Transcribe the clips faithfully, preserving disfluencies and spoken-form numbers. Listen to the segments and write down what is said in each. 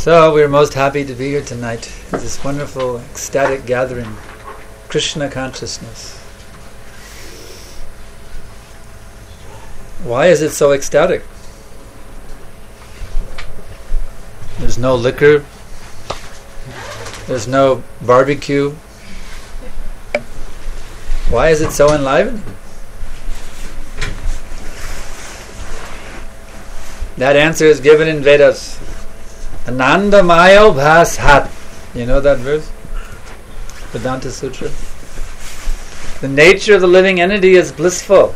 So we're most happy to be here tonight. This wonderful ecstatic gathering, Krishna consciousness. Why is it so ecstatic? There's no liquor. There's no barbecue. Why is it so enlivening? That answer is given in Vedas. Anandamayo bhashat. You know that verse? Vedanta Sutra. The nature of the living entity is blissful.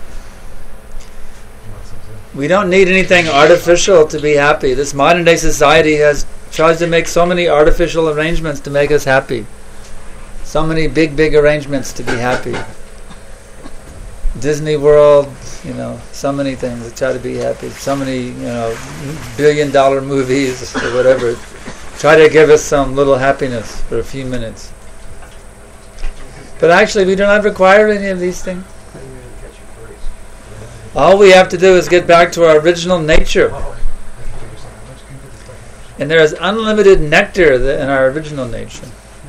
We don't need anything artificial to be happy. This modern day society has tries to make so many artificial arrangements to make us happy. So many big, big arrangements to be happy. Disney World, you know, so many things to try to be happy. So many, you know, billion dollar movies or whatever. Try to give us some little happiness for a few minutes. But actually we do not require any of these things. All we have to do is get back to our original nature. And there is unlimited nectar in our original nature.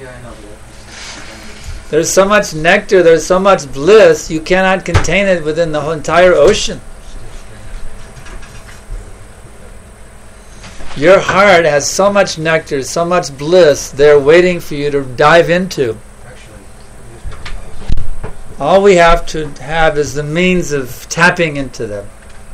There's so much nectar, there's so much bliss, you cannot contain it within the whole entire ocean. Your heart has so much nectar, so much bliss there waiting for you to dive into. All we have to have is the means of tapping into them.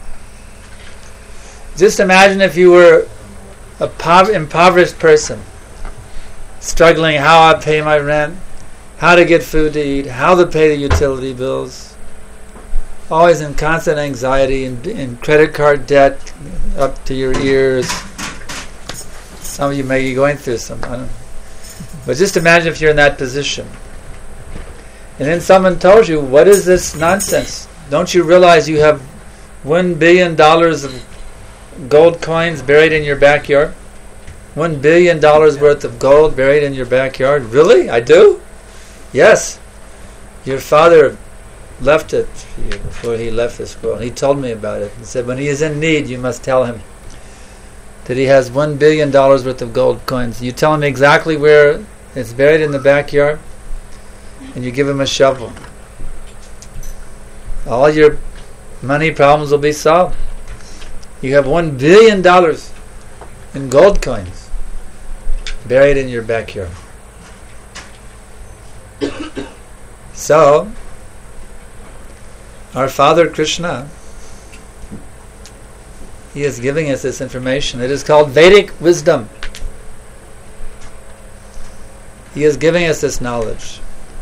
Just imagine if you were a po- impoverished person, struggling how I pay my rent, how to get food to eat, how to pay the utility bills, always in constant anxiety and, and credit card debt up to your ears. Some of you may be going through some, I don't know. But just imagine if you're in that position. And then someone tells you, what is this nonsense? Don't you realize you have one billion dollars of gold coins buried in your backyard? One billion dollars worth of gold buried in your backyard? Really? I do? Yes. Your father left it for you before he left this world. He told me about it. He said, when he is in need, you must tell him that he has one billion dollars worth of gold coins. You tell him exactly where it's buried in the backyard, and you give him a shovel. All your money problems will be solved. You have one billion dollars in gold coins buried in your backyard. So, our Father Krishna, He is giving us this information. It is called Vedic wisdom. He is giving us this knowledge.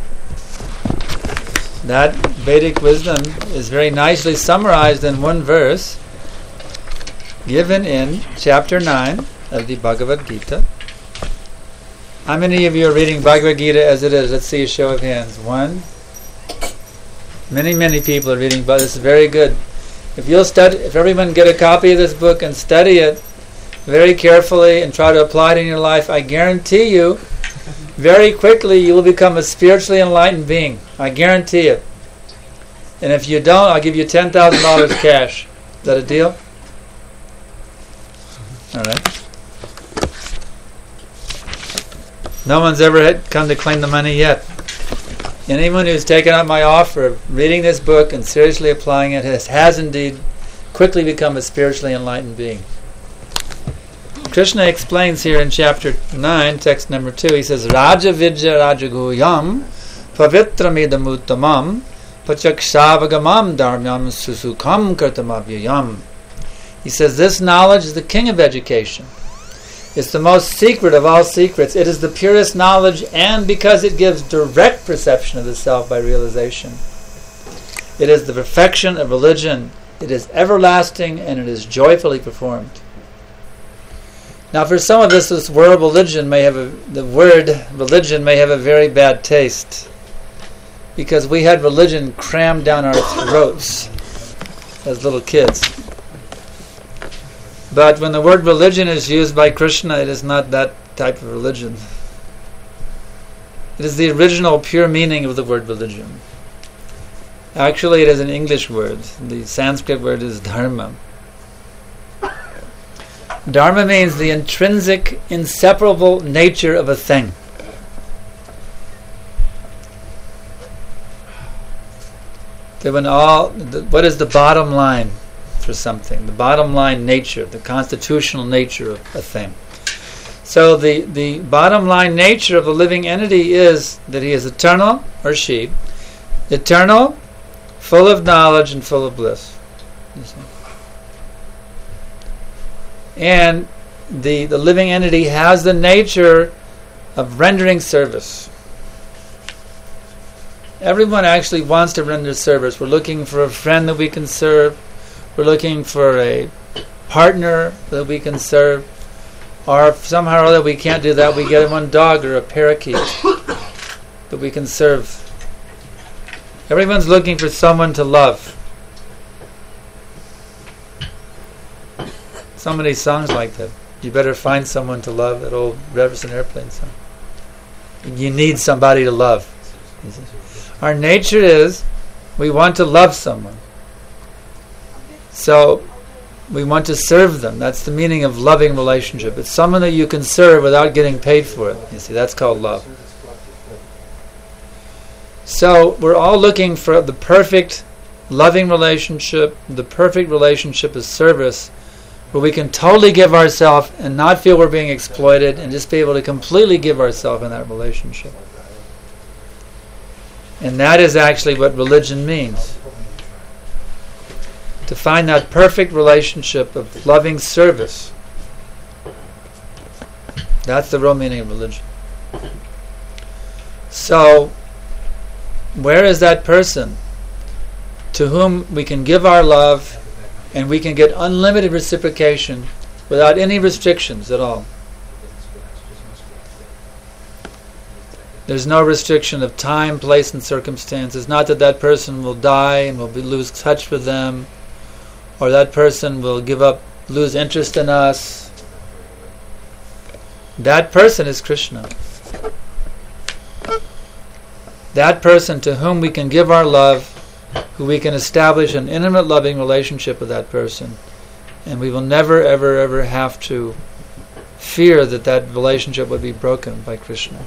That Vedic wisdom is very nicely summarized in one verse given in chapter nine of the Bhagavad Gita. How many of you are reading Bhagavad Gita as it is? Let's see a show of hands. One. Many, many people are reading, but this is very good. If you'll study, if everyone get a copy of this book and study it very carefully and try to apply it in your life, I guarantee you, very quickly you will become a spiritually enlightened being. I guarantee it. And if you don't, I'll give you ten thousand dollars cash. Is that a deal? All right. No one's ever had come to claim the money yet. Anyone who's taken up my offer of reading this book and seriously applying it has, has indeed quickly become a spiritually enlightened being. Krishna explains here in chapter nine, text number two, he says, Raja Vidya Rajaguyam Pavitramidam Uttamam Pachaksavagamam Dharmyam Susukam Kartamavyayam. He says, this knowledge is the king of education. It's the most secret of all secrets. It is the purest knowledge, and because it gives direct perception of the self by realization. It is the perfection of religion. It is everlasting, and it is joyfully performed. Now, for some of us, this word religion may have a, the word religion may have a very bad taste, because we had religion crammed down our throats as little kids. But when the word religion is used by Krishna, it is not that type of religion. It is the original pure meaning of the word religion. Actually, it is an English word. The Sanskrit word is dharma. Dharma means the intrinsic, inseparable nature of a thing. That when all, the, what is the bottom line for something? The bottom line nature, the constitutional nature of a thing. So the, the bottom line nature of a living entity is that he is eternal, or she, eternal, full of knowledge and full of bliss. And the, the living entity has the nature of rendering service. Everyone actually wants to render service. We're looking for a friend that we can serve. We're looking for a partner that we can serve. Or if somehow or other we can't do that, we get one dog or a parakeet that we can serve. Everyone's looking for someone to love. So many songs like that. You better find someone to love, that old Jefferson Airplane song. You need somebody to love. Our nature is we want to love someone. So we want to serve them. That's the meaning of loving relationship. It's someone that you can serve without getting paid for it. You see, that's called love. So we're all looking for the perfect loving relationship. The perfect relationship is service, where we can totally give ourselves and not feel we're being exploited, and just be able to completely give ourselves in that relationship. And that is actually what religion means. To find that perfect relationship of loving service. That's the real meaning of religion. So, where is that person to whom we can give our love and we can get unlimited reciprocation without any restrictions at all? There's no restriction of time, place, and circumstance. It's not that that person will die and we'll be, lose touch with them, or that person will give up, lose interest in us. That person is Krishna. That person to whom we can give our love, who we can establish an intimate loving relationship with that person, and we will never, ever, ever have to fear that that relationship would be broken by Krishna.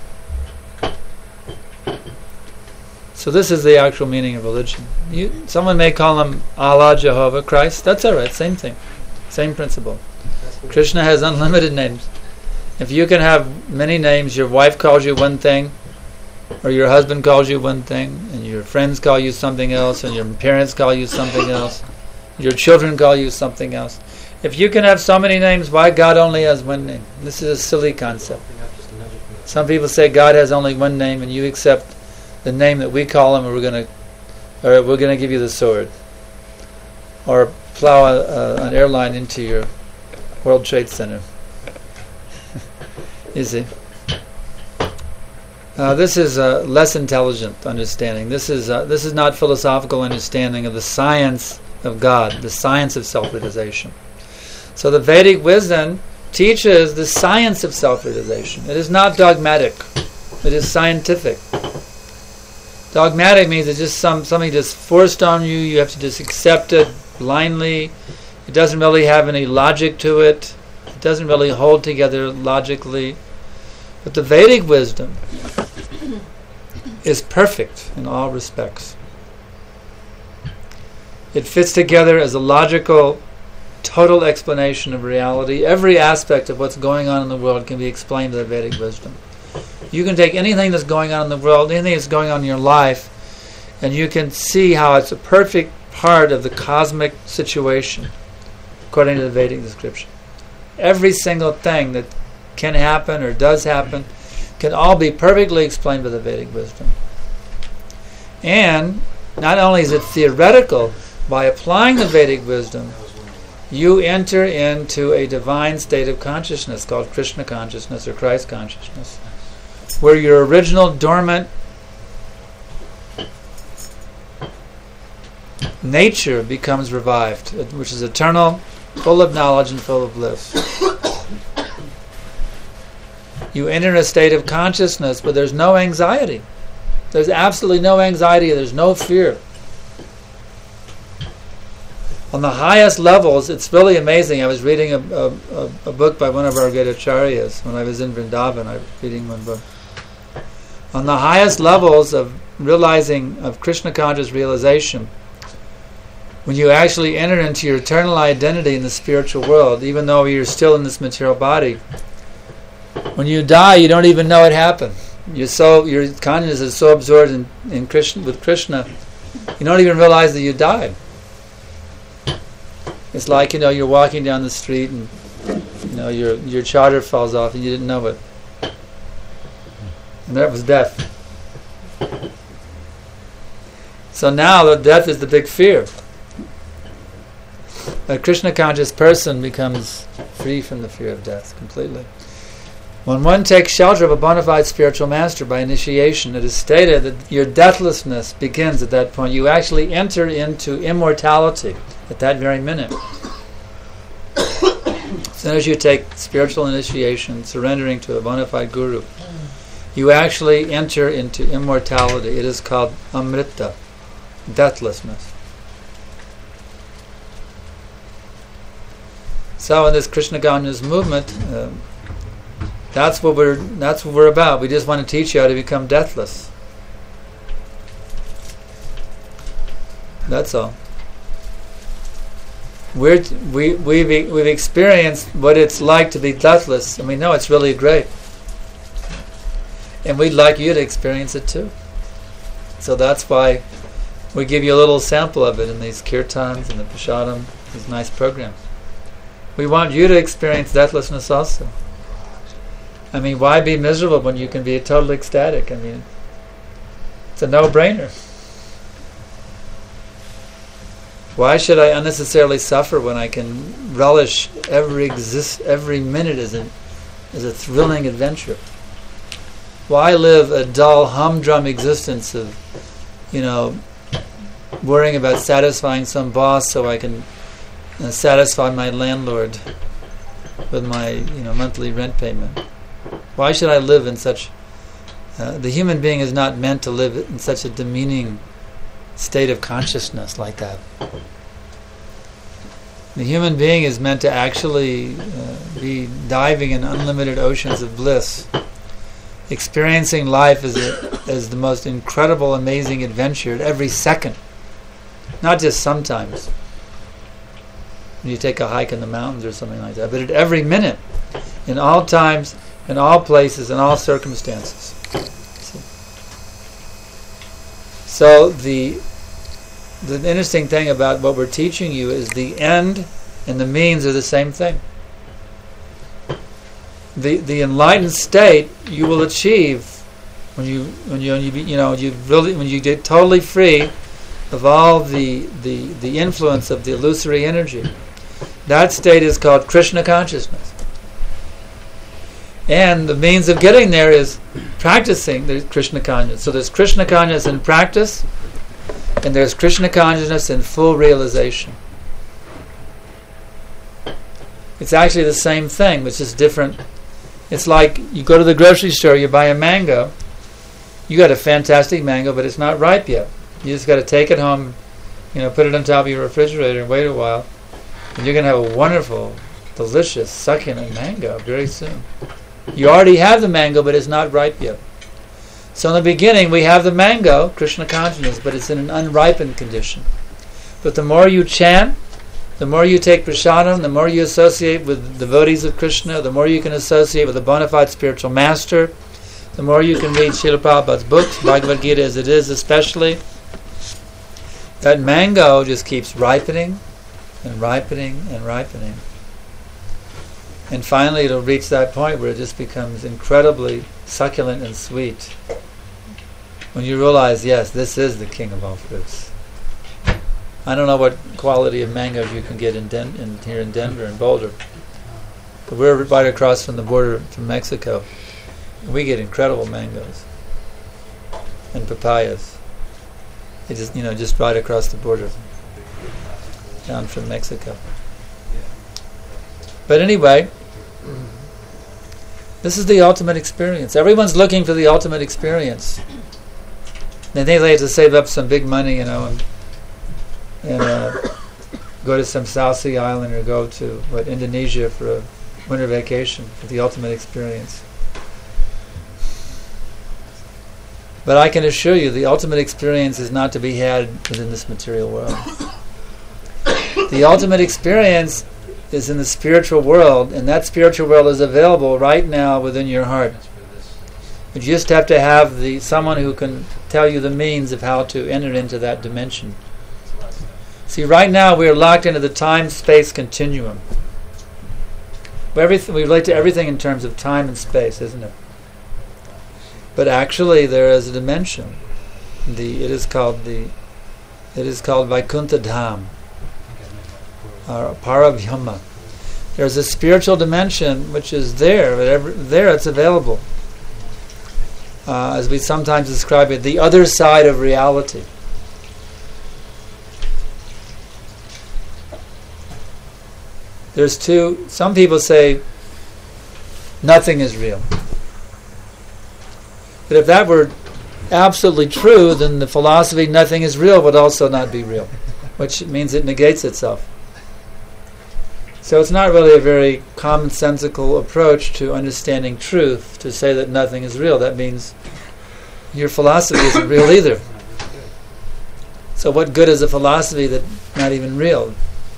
So this is the actual meaning of religion. You, someone may call him Allah, Jehovah, Christ. That's all right. Same thing. Same principle. Krishna has unlimited names. If you can have many names, your wife calls you one thing, or your husband calls you one thing, and your friends call you something else, and your parents call you something else, your children call you something else. If you can have so many names, why God only has one name? This is a silly concept. Some people say God has only one name, and you accept the name that we call him, and we're going to, or we're going to give you the sword, or plow a, a, an airline into your World Trade Center. You see, uh, this is a less intelligent understanding. This is uh, this is not philosophical understanding of the science of God, the science of self-realization. So the Vedic wisdom teaches the science of self-realization. It is not dogmatic. It is scientific. Dogmatic means it's just some something just forced on you. You have to just accept it blindly. It doesn't really have any logic to it. It doesn't really hold together logically. But the Vedic wisdom is perfect in all respects. It fits together as a logical, total explanation of reality. Every aspect of what's going on in the world can be explained by the Vedic wisdom. You can take anything that's going on in the world, anything that's going on in your life, and you can see how it's a perfect part of the cosmic situation, according to the Vedic description. Every single thing that can happen or does happen can all be perfectly explained by the Vedic wisdom. And not only is it theoretical, by applying the Vedic wisdom, you enter into a divine state of consciousness called Krishna consciousness or Christ consciousness, where your original dormant nature becomes revived, which is eternal, full of knowledge and full of bliss. You enter a state of consciousness where there's no anxiety. There's absolutely no anxiety. There's no fear. On the highest levels, it's really amazing. I was reading a, a, a, a book by one of our great acharyas when I was in Vrindavan. I was reading one book. On the highest levels of realizing, of Krishna conscious realization, when you actually enter into your eternal identity in the spiritual world, even though you're still in this material body, when you die, you don't even know it happened. You're so, your consciousness is so absorbed in, in Krishna, with Krishna, you don't even realize that you died. It's like, you know, you're walking down the street and, you know, your your charger falls off and you didn't know it. And that was death. So now the death is the big fear. A Krishna conscious person becomes free from the fear of death completely. When one takes shelter of a bona fide spiritual master by initiation, it is stated that your deathlessness begins at that point. You actually enter into immortality at that very minute. As soon as you take spiritual initiation, surrendering to a bona fide guru, you actually enter into immortality. It is called amrita, deathlessness. So in this Krishna conscious movement, um, that's what we're that's what we're about. We just want to teach you how to become deathless. That's all. We're t- we we've e- we've experienced what it's like to be deathless, and we know it's really great. And we'd like you to experience it too. So that's why we give you a little sample of it in these kirtans and the prasadam, these nice programs. We want you to experience deathlessness also. I mean, why be miserable when you can be totally ecstatic? I mean, it's a no-brainer. Why should I unnecessarily suffer when I can relish every exist every minute as a as a thrilling adventure? Why live a dull, humdrum existence of, you know, worrying about satisfying some boss so I can uh, satisfy my landlord with my, you know, monthly rent payment? Why should I live in such... Uh, the human being is not meant to live in such a demeaning state of consciousness like that. The human being is meant to actually uh, be diving in unlimited oceans of bliss, experiencing life as, a, as the most incredible, amazing adventure at every second. Not just sometimes, when you take a hike in the mountains or something like that, but at every minute, in all times, in all places, in all circumstances. So the the interesting thing about what we're teaching you is the end and the means are the same thing. The the enlightened state you will achieve when you when you when you, you know you really when you get totally free of all the the the influence of the illusory energy. That state is called Krishna consciousness. And the means of getting there is practicing the Krishna consciousness. So there's Krishna consciousness in practice, and there's Krishna consciousness in full realization. It's actually the same thing, which is different. It's like you go to the grocery store, you buy a mango. You got a fantastic mango, but it's not ripe yet. You just got to take it home, you know, put it on top of your refrigerator and wait a while, and you're going to have a wonderful, delicious, succulent mango very soon. You already have the mango, but it's not ripe yet. So in the beginning, we have the mango, Krishna consciousness, but it's in an unripened condition. But the more you chant, the more you take prasadam, the more you associate with devotees of Krishna, the more you can associate with a bona fide spiritual master, the more you can read Srila Prabhupada's books, Bhagavad Gita as it is especially, that mango just keeps ripening and ripening and ripening. And finally it'll reach that point where it just becomes incredibly succulent and sweet. When you realize, yes, this is the king of all fruits. I don't know what quality of mangoes you can get in, Den- in here in Denver and Boulder, but we're right across from the border from Mexico. And we get incredible mangoes and papayas. They just, you know, just right across the border down from Mexico. But anyway, this is the ultimate experience. Everyone's looking for the ultimate experience. They think they have to save up some big money, you know, and, and uh, go to some South Sea island or go to what Indonesia for a winter vacation for the ultimate experience. But I can assure you the ultimate experience is not to be had within this material world. The ultimate experience is in the spiritual world, and that spiritual world is available right now within your heart. But you just have to have the someone who can tell you the means of how to enter into that dimension. See, right now we are locked into the time-space continuum. Everything, we relate to everything in terms of time and space, isn't it? But actually, there is a dimension. The it is called the it is called Vaikuntha Dham, or Parabhyama. There's a spiritual dimension which is there, but every, there it's available. Uh, as we sometimes describe it, the other side of reality. There's two. Some people say nothing is real. But if that were absolutely true, then the philosophy nothing is real would also not be real, which means it negates itself. So it's not really a very commonsensical approach to understanding truth to say that nothing is real. That means your philosophy isn't real either. So what good is a philosophy that's not even real?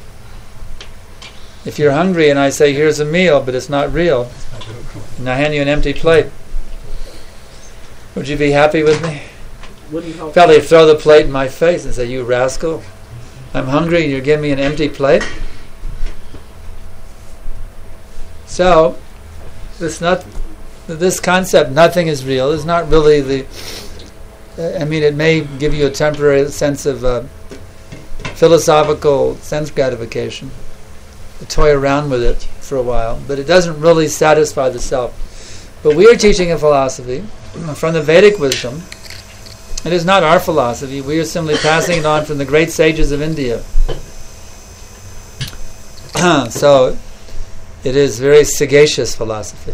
If you're hungry and I say, here's a meal, but it's not real, and I hand you an empty plate, would you be happy with me? Probably throw the plate in my face and say, you rascal, I'm hungry and you're giving me an empty plate? So, this not this concept, nothing is real, is not really the... I mean, it may give you a temporary sense of uh, philosophical sense gratification, to toy around with it for a while, but it doesn't really satisfy the self. But we are teaching a philosophy from the Vedic wisdom. It is not our philosophy. We are simply passing it on from the great sages of India. So, it is very sagacious philosophy.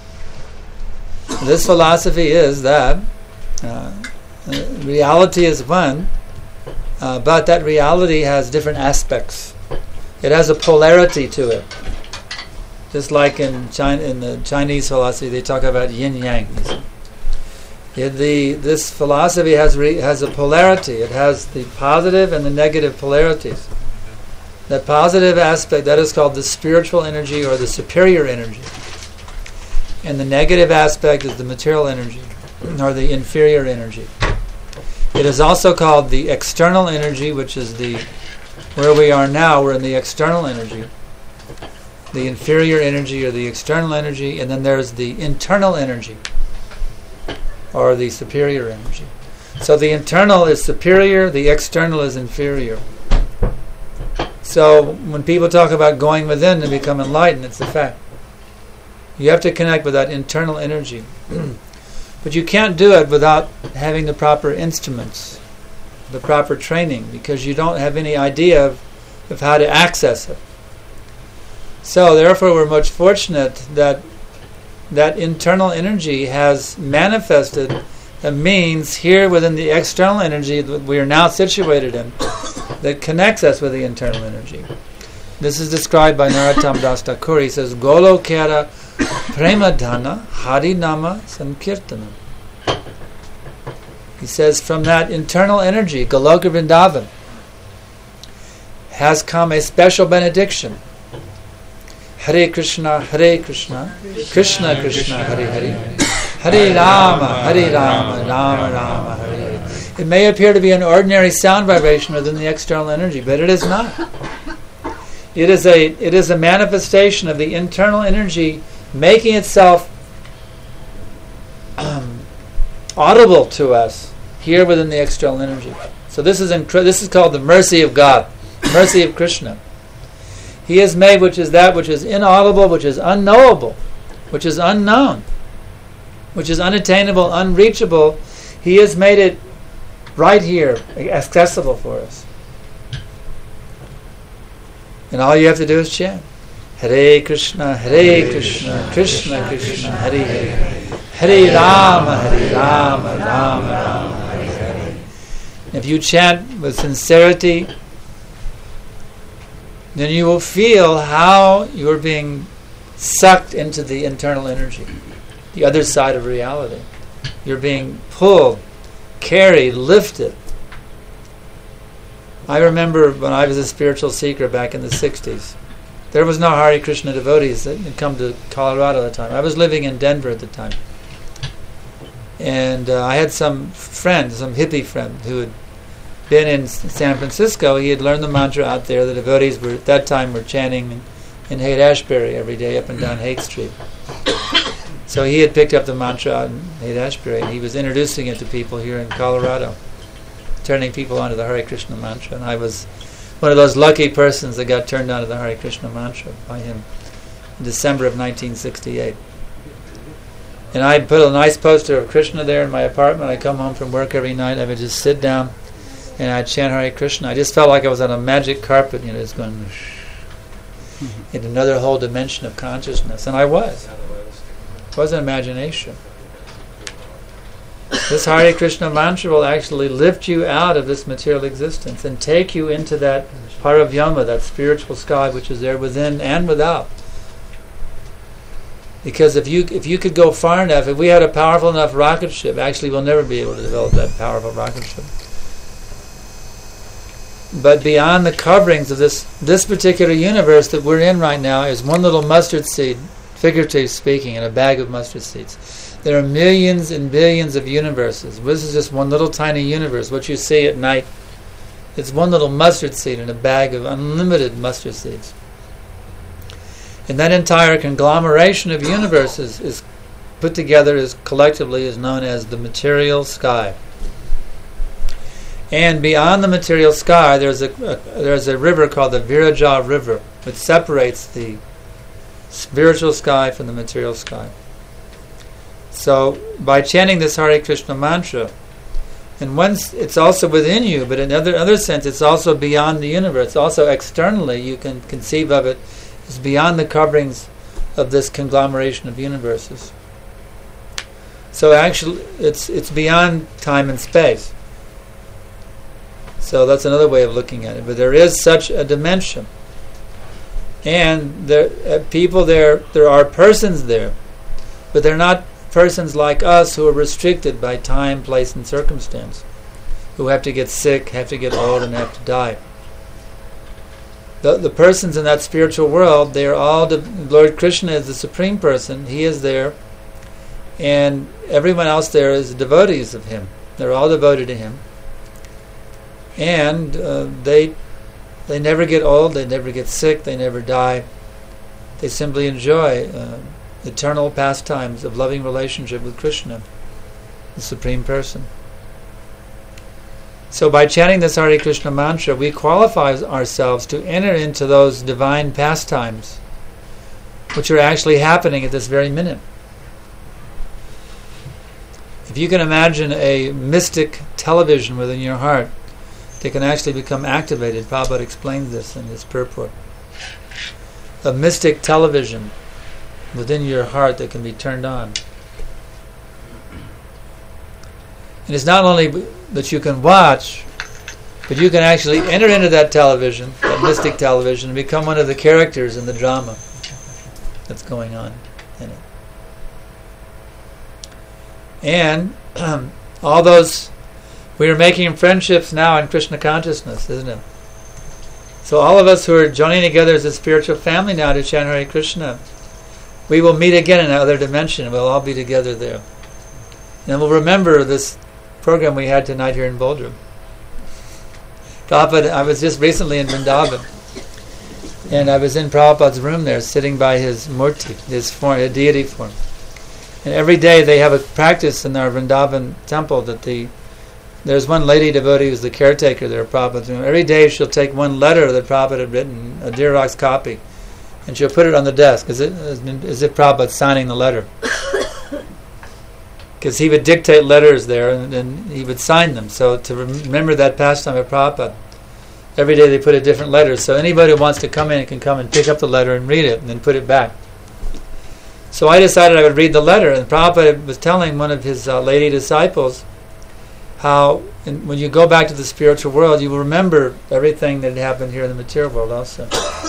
This philosophy is that uh, reality is one, uh, but that reality has different aspects. It has a polarity to it. Just like in China, in the Chinese philosophy, they talk about yin-yang. It, the, this philosophy has re, has a polarity. It has the positive and the negative polarities. The positive aspect, that is called the spiritual energy or the superior energy. And the negative aspect is the material energy or the inferior energy. It is also called the external energy, which is the, where we are now, we're in the external energy. The inferior energy or the external energy, and then there's the internal energy or the superior energy. So the internal is superior, the external is inferior. So when people talk about going within to become enlightened, it's a fact. You have to connect with that internal energy. But you can't do it without having the proper instruments, the proper training, because you don't have any idea of, of how to access it. So therefore we're much fortunate that that internal energy has manifested a means here within the external energy that we are now situated in that connects us with the internal energy. This is described by Narottam Das Thakur. He says, Golokera Premadhana Harinama Sankirtanam. He says, from that internal energy, Goloka Vrindavan, has come a special benediction. Hare Krishna, Hare Krishna, Krishna Krishna, Hare Hare, Hare Rama, Hare Rama, Rama Rama, Hare Hare. It may appear to be an ordinary sound vibration within the external energy, but it is not. It is a it is a manifestation of the internal energy making itself um, audible to us here within the external energy. So this is incre- this is called the mercy of God, mercy of Krishna. He has made which is that which is inaudible, which is unknowable, which is unknown, which is unattainable, unreachable. He has made it right here, accessible for us. And all you have to do is chant. Hare Krishna, Hare Krishna, Krishna Krishna, Hare Hare, Hare Rama, Hare Rama, Rama Rama, Hare Hare. If you chant with sincerity, then you will feel how you're being sucked into the internal energy, the other side of reality. You're being pulled, carried, lifted. I remember when I was a spiritual seeker back in the sixties, there was no Hare Krishna devotees that had come to Colorado at the time. I was living in Denver at the time. And uh, I had some friend, some hippie friend, who had been in San Francisco. He had learned the mantra out there. The devotees were at that time were chanting in, in Haight-Ashbury every day up and down Haight Street. So he had picked up the mantra out in Haight-Ashbury, and he was introducing it to people here in Colorado, turning people onto the Hare Krishna mantra. And I was one of those lucky persons that got turned onto the Hare Krishna mantra by him in December of nineteen sixty-eight. And I put a nice poster of Krishna there in my apartment. I'd come home from work every night. I would just sit down and I'd chant Hare Krishna. I just felt like I was on a magic carpet, you know, just going in another whole dimension of consciousness. And I was. It wasn't imagination. This Hare Krishna mantra will actually lift you out of this material existence and take you into that Paravyama, that spiritual sky which is there within and without. Because if you if you could go far enough, if we had a powerful enough rocket ship, actually we'll never be able to develop that powerful rocket ship. But beyond the coverings of this this particular universe that we're in right now is one little mustard seed, figuratively speaking, in a bag of mustard seeds. There are millions and billions of universes. This is just one little tiny universe. What you see at night, it's one little mustard seed in a bag of unlimited mustard seeds. And that entire conglomeration of universes is put together as collectively is known as the material sky. And beyond the material sky, there's a, a there's a river called the Viraja River, which separates the spiritual sky from the material sky. So, by chanting this Hare Krishna mantra, and once it's also within you, but in other other sense, it's also beyond the universe. Also externally, you can conceive of it as beyond the coverings of this conglomeration of universes. So actually, it's it's beyond time and space. So that's another way of looking at it. But there is such a dimension, and there uh, people there. There are persons there, but they're not persons like us who are restricted by time, place, and circumstance, who have to get sick, have to get old, and have to die. The, the persons in that spiritual world, they are all, de- Lord Krishna is the Supreme Person, He is there, and everyone else there is devotees of Him. They're all devoted to Him. And uh, they they never get old, they never get sick, they never die. They simply enjoy uh, eternal pastimes of loving relationship with Krishna, the Supreme Person. So by chanting this Hare Krishna mantra, we qualify ourselves to enter into those divine pastimes which are actually happening at this very minute. If you can imagine a mystic television within your heart, they can actually become activated. Prabhupada explains this in his purport. A mystic television within your heart that can be turned on. And it's not only that you can watch, but you can actually enter into that television, that mystic television, and become one of the characters in the drama that's going on in it. And um, all those, we are making friendships now in Krishna consciousness, isn't it? So all of us who are joining together as a spiritual family now to chant Hare Krishna, we will meet again in another dimension, and we'll all be together there. And we'll remember this program we had tonight here in Boulder. Prabhupada, I was just recently in Vrindavan, and I was in Prabhupada's room there, sitting by his murti, his form, a deity form. And every day they have a practice in our Vrindavan temple that the there's one lady devotee who's the caretaker there of Prabhupada's room. Every day she'll take one letter that Prabhupada had written, a Xerox copy, and she'll put it on the desk as if, as if Prabhupada signing the letter. Because he would dictate letters there, and, and he would sign them. So to remember that pastime of Prabhupada, every day they put a different letter. So anybody who wants to come in can come and pick up the letter and read it, and then put it back. So I decided I would read the letter, and Prabhupada was telling one of his uh, lady disciples how in, when you go back to the spiritual world, you will remember everything that happened here in the material world also.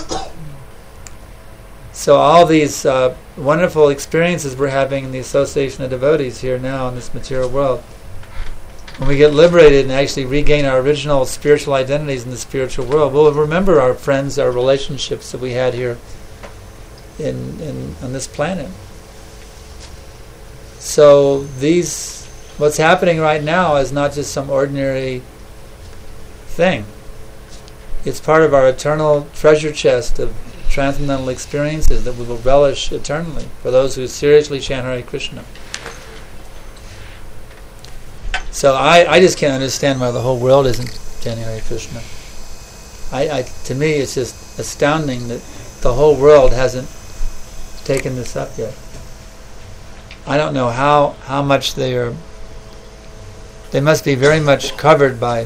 So all these uh, wonderful experiences we're having in the association of devotees here now in this material world, when we get liberated and actually regain our original spiritual identities in the spiritual world, we'll remember our friends, our relationships that we had here in, in on this planet. So these, what's happening right now is not just some ordinary thing. It's part of our eternal treasure chest of transcendental experiences that we will relish eternally for those who seriously chant Hare Krishna. So I, I just can't understand why the whole world isn't chanting Hare Krishna. I, I to me it's just astounding that the whole world hasn't taken this up yet. I don't know how, how much they are. They must be very much covered by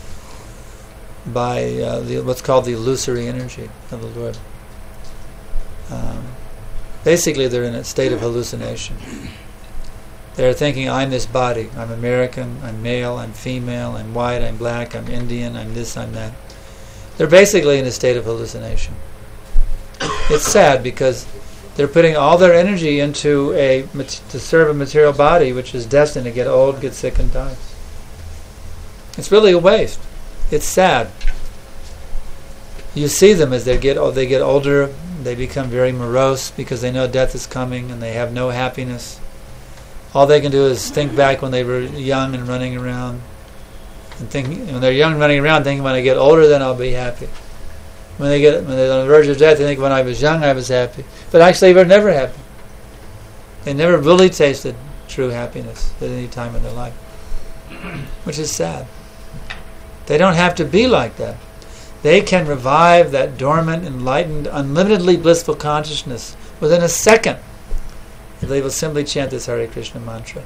by uh, the, what's called the illusory energy of the Lord. Um, basically, they're in a state of hallucination. They're thinking, I'm this body. I'm American, I'm male, I'm female, I'm white, I'm black, I'm Indian, I'm this, I'm that. They're basically in a state of hallucination. It's sad because they're putting all their energy into a to serve a material body which is destined to get old, get sick, and die. It's really a waste. It's sad. You see them as they get they get older, they become very morose because they know death is coming and they have no happiness. All they can do is think back when they were young and running around, and think when they're young running around, thinking when I get older, then I'll be happy. When they get when they're on the verge of death, they think when I was young, I was happy. But actually, they were never happy. They never really tasted true happiness at any time in their life, which is sad. They don't have to be like that. They can revive that dormant, enlightened, unlimitedly blissful consciousness within a second. They will simply chant this Hare Krishna mantra.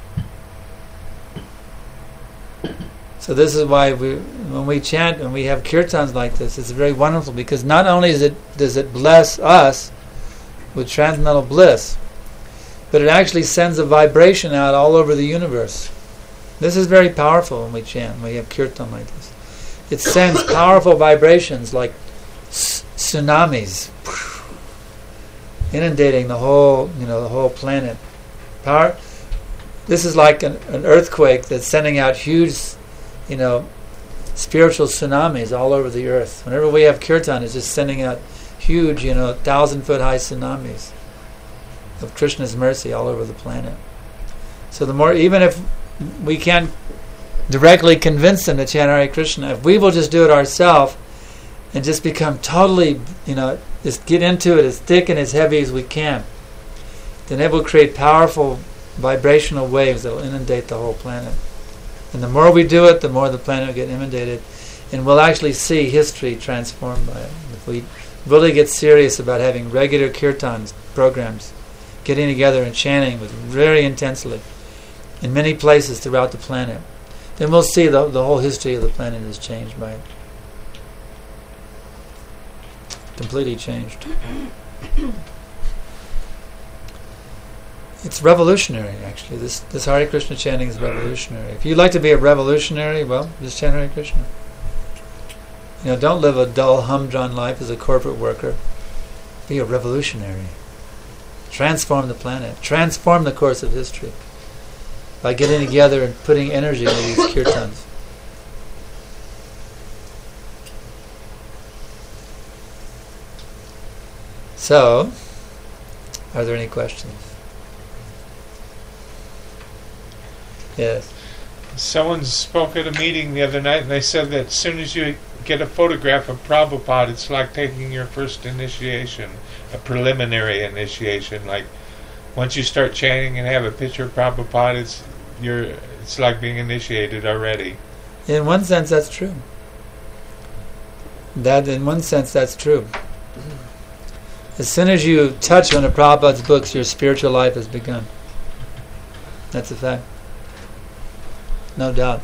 So this is why we, when we chant and we have kirtans like this, it's very wonderful because not only is it, does it bless us with transcendental bliss, but it actually sends a vibration out all over the universe. This is very powerful when we chant, when we have kirtan like this. It sends powerful vibrations like s- tsunamis, inundating the whole, you know, the whole planet. Power. This is like an, an earthquake that's sending out huge, you know, spiritual tsunamis all over the earth. Whenever we have kirtan, it's just sending out huge, you know, thousand-foot-high tsunamis of Krishna's mercy all over the planet. So the more, even if we can't directly convince them to chant Hare Krishna, if we will just do it ourselves and just become totally, you know, just get into it as thick and as heavy as we can, then it will create powerful vibrational waves that will inundate the whole planet. And the more we do it, the more the planet will get inundated, and we'll actually see history transformed by it. If we really get serious about having regular kirtans programs, getting together and chanting with very intensely in many places throughout the planet, then we'll see the, the whole history of the planet is changed by it. Completely changed. It's revolutionary, actually. This this Hare Krishna chanting is revolutionary. If you'd like to be a revolutionary, well, just chant Hare Krishna. You know, don't live a dull, humdrum life as a corporate worker. Be a revolutionary. Transform the planet. Transform the course of history by getting together and putting energy into these kirtans. So, are there any questions? Yes. Someone spoke at a meeting the other night and they said that as soon as you get a photograph of Prabhupada, it's like taking your first initiation, a preliminary initiation. Like once you start chanting and have a picture of Prabhupada, it's you're it's like being initiated already. In one sense, that's true. That, in one sense, that's true. As soon as you touch one of Prabhupada's books, your spiritual life has begun. That's a fact. No doubt.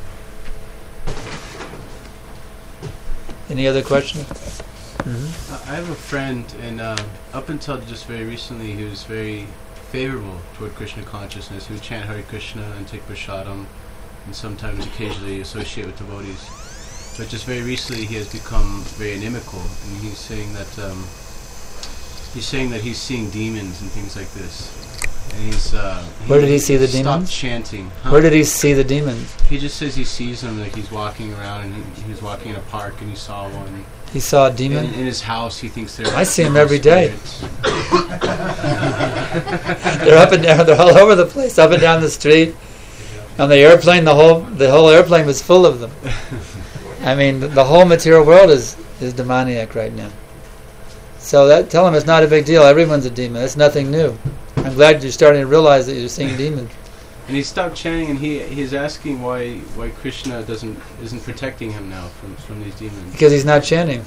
Any other questions? Mm-hmm. I have a friend, and uh, up until just very recently, he was very favorable toward Krishna consciousness. He would chant Hare Krishna and take prasadam and sometimes occasionally associate with devotees. But just very recently he has become very inimical, and he's saying that um, he's saying that he's seeing demons and things like this. And he's uh, he Where did he see the stopped demons? chanting. Huh? Where did he see the demons? He just says he sees them, like he's walking around, and he, he was walking in a park and he saw one. He saw a demon? In, in his house, he thinks they're. I see them every day. spirits. They're up and down. They're all over the place, up and down the street. On the airplane, the whole the whole airplane was full of them. I mean, the, the whole material world is is demoniac right now. So that tell him it's not a big deal. Everyone's a demon. It's nothing new. I'm glad you're starting to realize that you're seeing demons. And he stopped chanting, and he he's asking why why Krishna doesn't isn't protecting him now from from these demons. Because he's not chanting.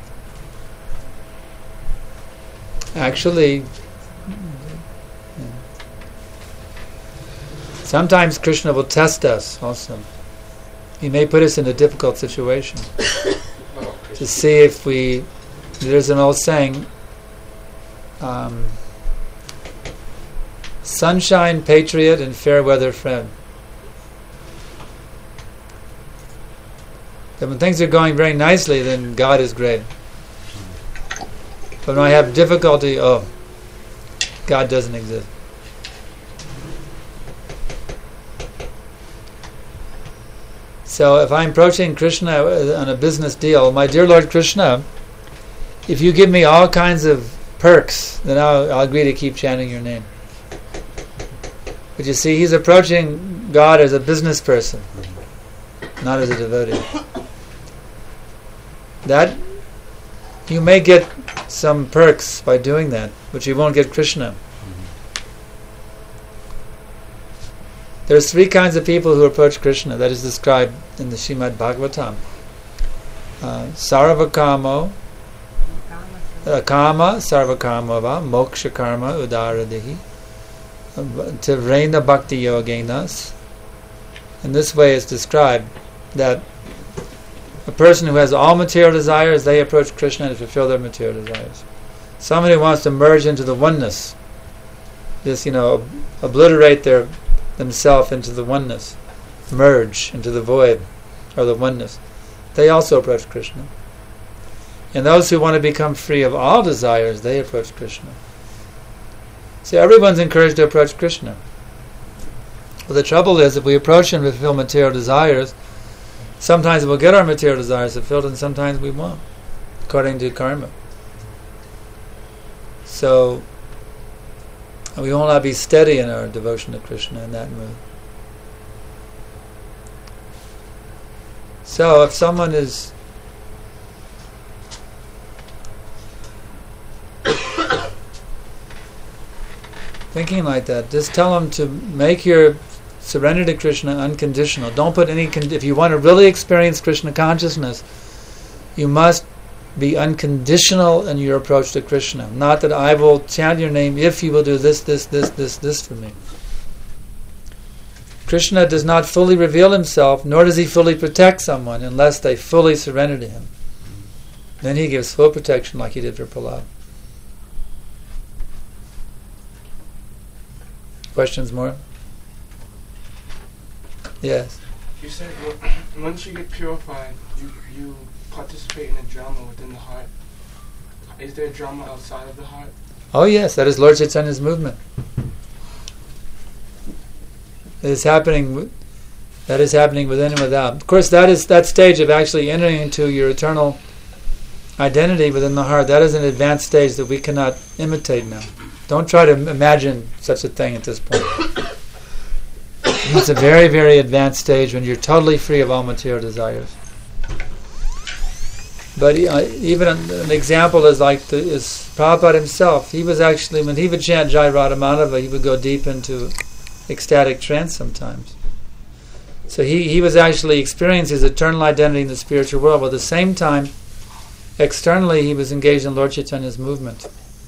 Actually, sometimes Krishna will test us also. He may put us in a difficult situation to see if we... There's an old saying, um, sunshine patriot and fair weather friend. That when things are going very nicely, then God is great. But when I have difficulty, oh, God doesn't exist. So if I'm approaching Krishna on a business deal, my dear Lord Krishna, if you give me all kinds of perks, then I'll, I'll agree to keep chanting your name. But you see, he's approaching God as a business person, not as a devotee. That, you may get some perks by doing that, but you won't get Krishna. There's three kinds of people who approach Krishna. That is described in the Srimad Bhagavatam. Uh, Sarvakamo, uh, Kama, Sarvakamava, Moksha Karma, Udaradehi, Tivrena Bhakti Yogenas. In this way it's described that a person who has all material desires, they approach Krishna to fulfill their material desires. Somebody who wants to merge into the oneness, just, you know, obliterate their themselves into the oneness, merge into the void or the oneness, they also approach Krishna. And those who want to become free of all desires, they approach Krishna. See, everyone's encouraged to approach Krishna. Well, the trouble is, if we approach him to fulfill material desires, sometimes we'll get our material desires fulfilled and sometimes we won't, according to karma. So, we will not be steady in our devotion to Krishna in that mood. So, if someone is thinking like that, just tell them to make your surrender to Krishna unconditional. Don't put any... Con- if you want to really experience Krishna consciousness, you must be unconditional in your approach to Krishna. Not that I will chant your name if you will do this, this, this, this, this for me. Krishna does not fully reveal himself, nor does he fully protect someone unless they fully surrender to him. Then he gives full protection like he did for Prahlad. Questions more? Yes. You said once you get purified, you you participate in a drama within the heart. Is there a drama outside of the heart? Oh yes, that is Lord Chaitanya's movement. It is happening. That is happening within and without. Of course, that is that stage of actually entering into your eternal identity within the heart. That is an advanced stage that we cannot imitate now. Don't try to imagine such a thing at this point. It's a very, very advanced stage when you're totally free of all material desires. But uh, even an, an example is like the, is Prabhupada himself. He was actually, when he would chant Jai Radha Madhava, he would go deep into ecstatic trance sometimes. So he, he was actually experiencing his eternal identity in the spiritual world, but at the same time, externally he was engaged in Lord Chaitanya's movement.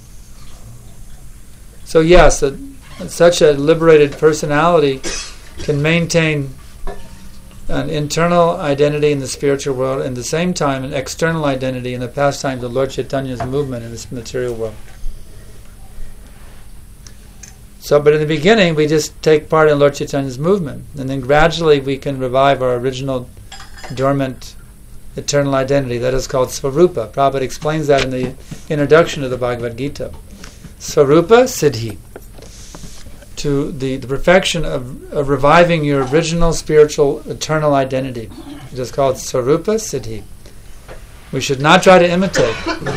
So yes, a, such a liberated personality can maintain an internal identity in the spiritual world and at the same time an external identity in the pastimes of Lord Chaitanya's movement in this material world. So, but in the beginning, we just take part in Lord Chaitanya's movement, and then gradually we can revive our original dormant eternal identity. That is called Svarupa. Prabhupada explains that in the introduction of the Bhagavad Gita. Svarupa Siddhi. To the, the perfection of, of reviving your original spiritual eternal identity. It is called Svarupa Siddhi. We should not try to imitate.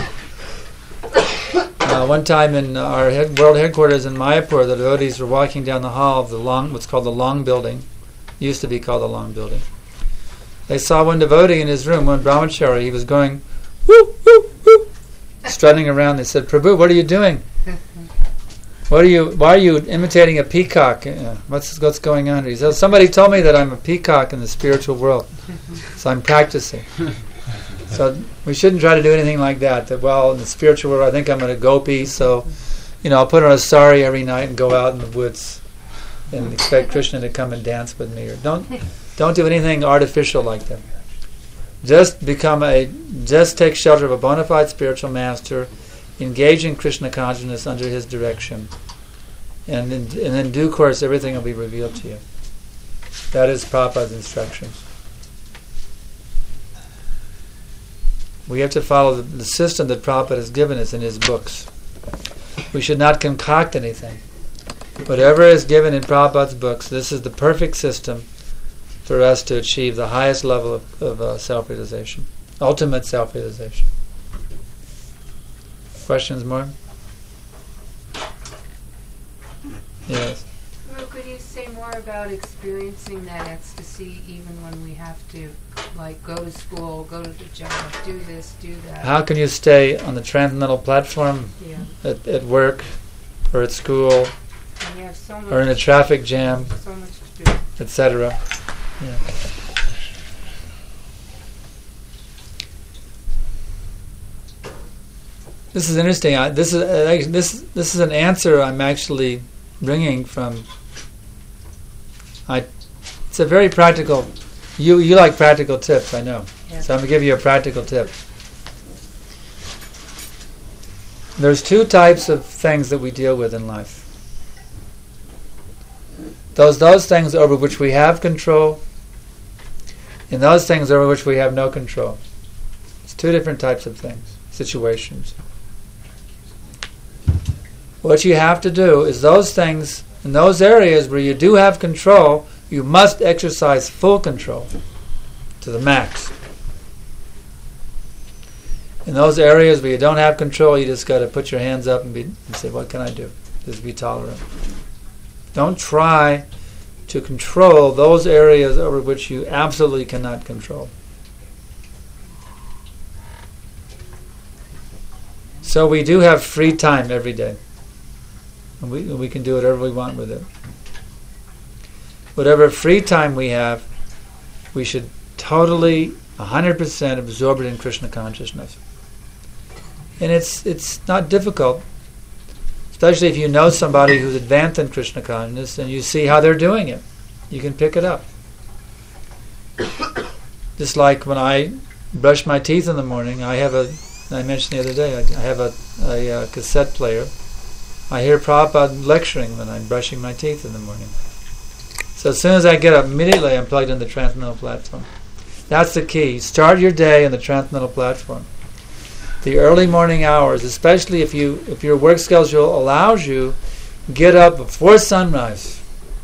Uh, one time in our head, world headquarters in Mayapur, the devotees were walking down the hall of the long, what's called the Long Building. It used to be called the Long Building. They saw one devotee in his room, one brahmachari. He was going, woo, woo, woo, strutting around. They said, Prabhu, what are you doing? What are you? Why are you imitating a peacock? Uh, what's what's going on? He says, somebody told me that I'm a peacock in the spiritual world, so I'm practicing. So we shouldn't try to do anything like that. That well, in the spiritual world, I think I'm a gopi, so you know, I'll put on a sari every night and go out in the woods and expect Krishna to come and dance with me. Or don't don't do anything artificial like that. Just become a just take shelter of a bona fide spiritual master. Engage in Krishna consciousness under his direction, and in, and in due course everything will be revealed to you. That is Prabhupada's instruction. We have to follow the, the system that Prabhupada has given us in his books. We should not concoct anything. Whatever is given in Prabhupada's books, this is the perfect system for us to achieve the highest level of, of uh, self-realization, ultimate self-realization. Questions more? Yes. Well, could you say more about experiencing that ecstasy even when we have to, like, go to school, go to the job, do this, do that? How can you stay on the transcendental platform yeah. at, at work or at school And you have so much or in a traffic jam, so much to do. et cetera? Yeah. This is interesting. I, this is uh, this this is an answer I'm actually bringing from. I. It's a very practical. You you like practical tips, I know. Yeah. So I'm going to give you a practical tip. There's two types of things that we deal with in life. Those those things over which we have control, and those things over which we have no control. It's two different types of things, situations. What you have to do is those things, in those areas where you do have control, you must exercise full control to the max. In those areas where you don't have control, you just got to put your hands up and, be, and say, what can I do? Just be tolerant. Don't try to control those areas over which you absolutely cannot control. So we do have free time every day. And we, we can do whatever we want with it. Whatever free time we have, we should totally, one hundred percent absorb it in Krishna consciousness. And it's it's not difficult, especially if you know somebody who's advanced in Krishna consciousness and you see how they're doing it. You can pick it up. Just like when I brush my teeth in the morning, I have a, I mentioned the other day, I, I have a, a, a cassette player. I hear Prabhupada lecturing when I'm brushing my teeth in the morning. So as soon as I get up, immediately I'm plugged in the transcendental platform. That's the key. Start your day on the transcendental platform. The early morning hours, especially if you if your work schedule allows you, get up before sunrise.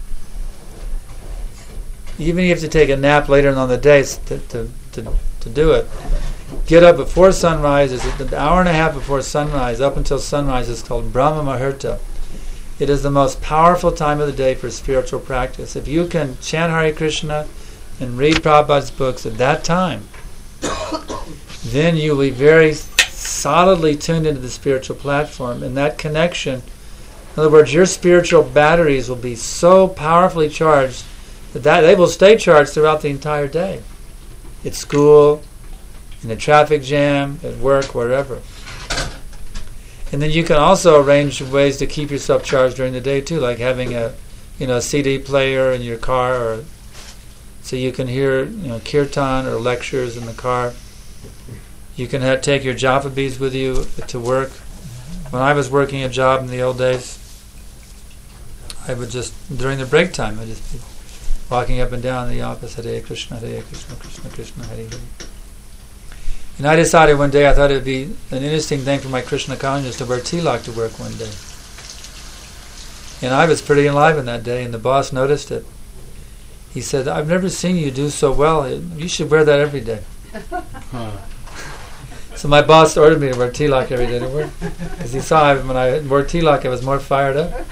Even if you have to take a nap later on the day to to, to, to do it, get up before sunrise. Is an hour and a half before sunrise, up until sunrise, is called Brahma Muhurta. It is the most powerful time of the day for spiritual practice. If you can chant Hare Krishna and read Prabhupada's books at that time, then you will be very solidly tuned into the spiritual platform. And that connection, in other words, your spiritual batteries will be so powerfully charged that, that they will stay charged throughout the entire day. At school, in a traffic jam, at work, wherever. And then you can also arrange ways to keep yourself charged during the day too, like having a, you know, a C D player in your car, or so you can hear, you know, kirtan or lectures in the car. You can have, take your japa beads with you to work. When I was working a job in the old days, I would just, during the break time, I'd just be walking up and down the office, Hare Krishna, Hare Krishna, Krishna Krishna, Hare Hare. And I decided one day I thought it would be an interesting thing for my Krishna consciousness to wear tilak to work one day. And I was pretty enlivened that day, and the boss noticed it. He said, I've never seen you do so well. You should wear that every day. Huh. So my boss ordered me to wear tilak every day to work. Because he saw when I wore tilak, I was more fired up.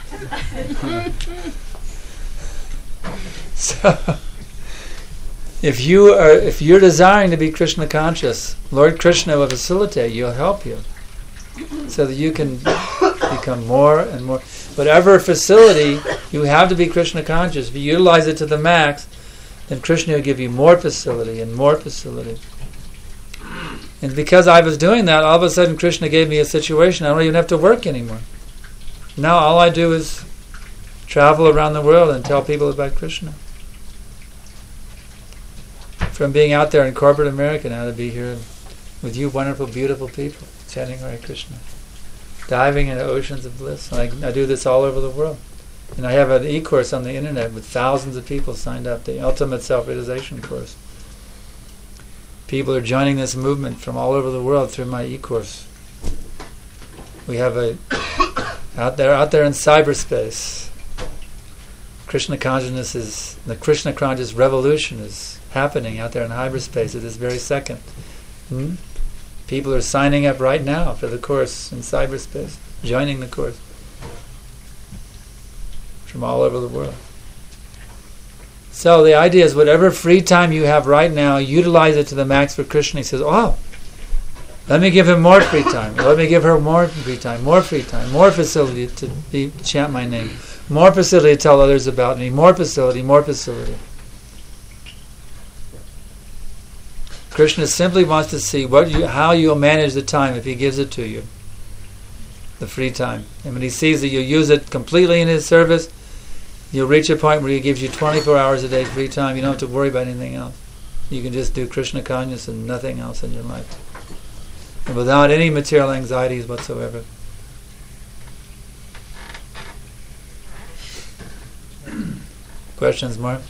So, if you are, if you're desiring to be Krishna conscious, Lord Krishna will facilitate you, he'll help you, so that you can become more and more. Whatever facility you have to be Krishna conscious, if you utilize it to the max, then Krishna will give you more facility and more facility. And because I was doing that, all of a sudden Krishna gave me a situation I don't even have to work anymore. Now all I do is travel around the world and tell people about Krishna. From being out there in corporate America now to be here with you wonderful, beautiful people, chanting Hare Krishna, diving into oceans of bliss. I, I do this all over the world. And I have an e-course on the internet with thousands of people signed up, the Ultimate Self-Realization Course. People are joining this movement from all over the world through my e-course. We have a, out there, out there in cyberspace, Krishna consciousness is, the Krishna conscious revolution is happening out there in hyperspace at this very second. Hmm? People are signing up right now for the course in cyberspace, joining the course from all over the world. So the idea is whatever free time you have right now, utilize it to the max for Krishna. He says, oh, let me give him more free time. Let me give her more free time, more free time, more facility to be, chant my name, more facility to tell others about me, more facility, more facility. Krishna simply wants to see what you, how you'll manage the time if he gives it to you, the free time. And when he sees that you use it completely in his service, you'll reach a point where he gives you twenty-four hours a day free time. You don't have to worry about anything else. You can just do Krishna consciousness and nothing else in your life, and without any material anxieties whatsoever. Questions, Mark?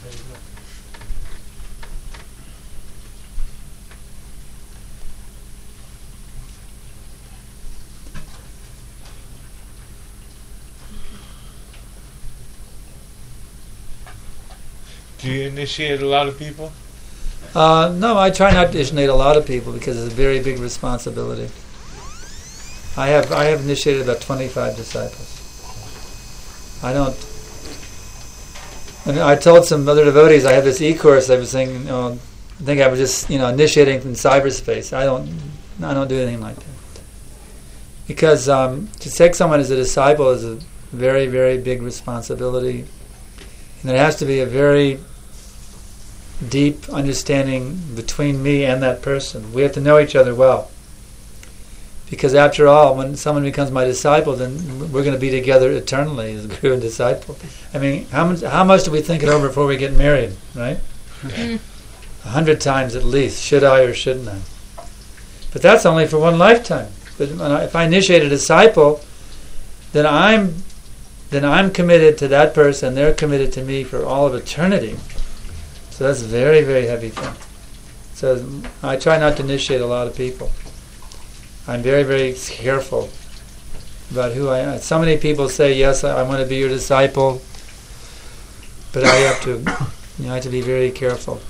Do you initiate a lot of people? Uh, no, I try not to initiate a lot of people because it's a very big responsibility. I have I have initiated about twenty-five disciples. I don't. And I told some other devotees I have this e-course. I was saying, you know, I think I was just you know initiating from cyberspace. I don't I don't do anything like that because um, to take someone as a disciple is a very very big responsibility, and it has to be a very deep understanding between me and that person. We have to know each other well. Because after all, when someone becomes my disciple, then we're going to be together eternally as guru and disciple. I mean, how much how much do we think it over before we get married, right? A hundred times at least. Should I or shouldn't I? But that's only for one lifetime. But when I, if I initiate a disciple, then I'm then I'm committed to that person. They're committed to me for all of eternity. So that's a very, very heavy thing. So I try not to initiate a lot of people. I'm very, very careful about who I am. So many people say, yes, I, I want to be your disciple, but I have to, you know, I have to be very careful.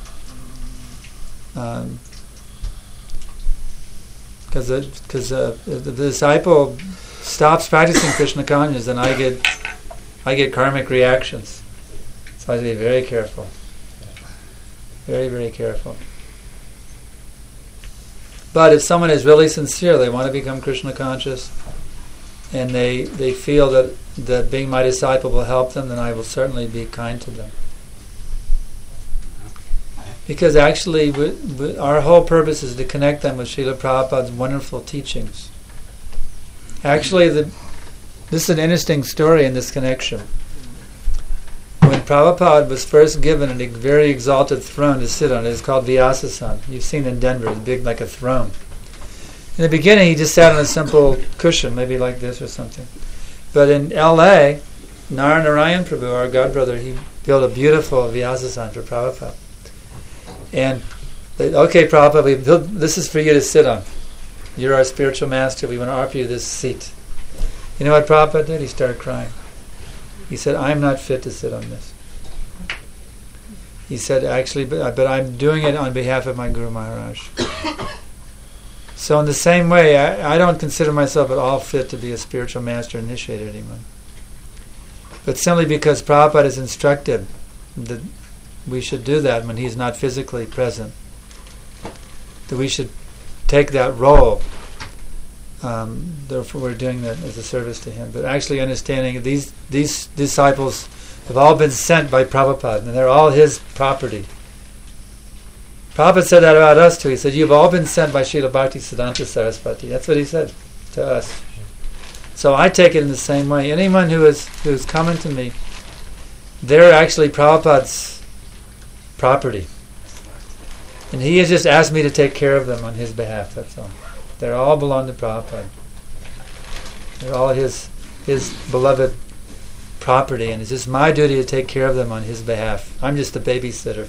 Um, because because uh, if the disciple stops practicing Krishna consciousness, then I get I get karmic reactions. So I have to be very careful. Very, very careful. But if someone is really sincere, they want to become Krishna conscious, and they they feel that, that being my disciple will help them, then I will certainly be kind to them. Because actually, we, we, our whole purpose is to connect them with Srila Prabhupada's wonderful teachings. Actually, the, this is an interesting story in this connection. When Prabhupada was first given a very exalted throne to sit on, it's called Vyasasana. You've seen it in Denver, it's big like a throne. In the beginning, he just sat on a simple cushion, maybe like this or something. But in L A, Narayan Prabhu, our godbrother, he built a beautiful Vyasa for Prabhupada. And they, okay, Prabhupada, we built, this is for you to sit on. You're our spiritual master. We want to offer you this seat. You know what Prabhupada did? He started crying. He said, I'm not fit to sit on this. He said, actually, but, but I'm doing it on behalf of my Guru Maharaj. So in the same way, I, I don't consider myself at all fit to be a spiritual master initiated anyone. But simply because Prabhupada is instructed that we should do that when he's not physically present, that we should take that role. Um, therefore, we're doing that as a service to him. But actually understanding these these disciples have all been sent by Prabhupada, and they're all his property. Prabhupada said that about us too. He said, you've all been sent by Srila Bhaktisiddhanta Saraswati. That's what he said to us. So I take it in the same way. Anyone who is who's coming to me, they're actually Prabhupada's property. And he has just asked me to take care of them on his behalf, that's all. They all belong to Prabhupada. They're all his his beloved property, and it's just my duty to take care of them on his behalf. I'm just a babysitter.